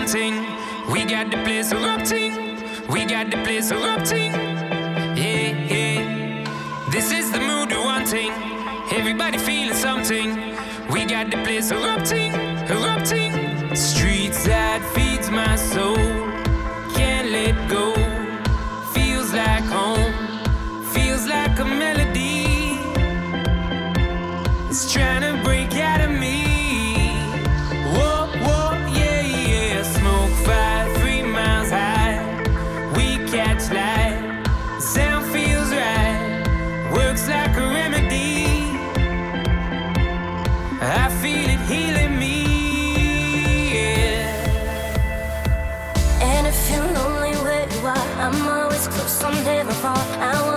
wanting. We got the place erupting. We got the place erupting. Yeah, yeah. This is the mood we're wanting. Everybody feeling something. We got the place erupting, erupting. Streets that feeds my soul. Can't let go. Feels like home. Feels like a melody. It's trying to break out of me. Whoa, whoa, yeah, yeah. Smoke fire 3 miles high. We catch light. Sound feels right. Works like a remedy. I feel it healing me, yeah. And if you're lonely where you are, I'm always close, I'm never far. I